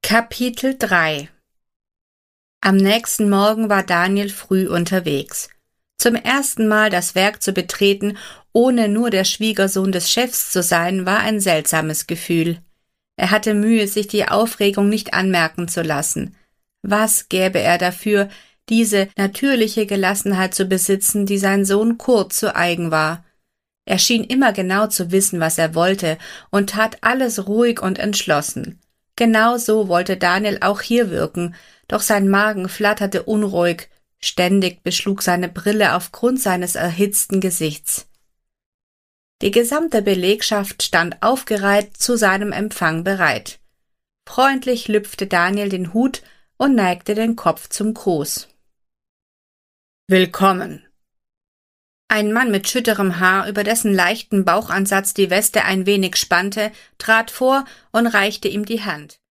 Kapitel 3 Am nächsten Morgen war Daniel früh unterwegs. Zum ersten Mal das Werk zu betreten, ohne nur der Schwiegersohn des Chefs zu sein, war ein seltsames Gefühl. Er hatte Mühe, sich die Aufregung nicht anmerken zu lassen. Was gäbe er dafür, diese natürliche Gelassenheit zu besitzen, die sein Sohn Kurt zu eigen war? Er schien immer genau zu wissen, was er wollte, und tat alles ruhig und entschlossen. Genau so wollte Daniel auch hier wirken, doch sein Magen flatterte unruhig, ständig beschlug seine Brille aufgrund seines erhitzten Gesichts. Die gesamte Belegschaft stand aufgereiht zu seinem Empfang bereit. Freundlich lüpfte Daniel den Hut und neigte den Kopf zum Gruß. »Willkommen!« Ein Mann mit schütterem Haar, über dessen leichten Bauchansatz die Weste ein wenig spannte, trat vor und reichte ihm die Hand.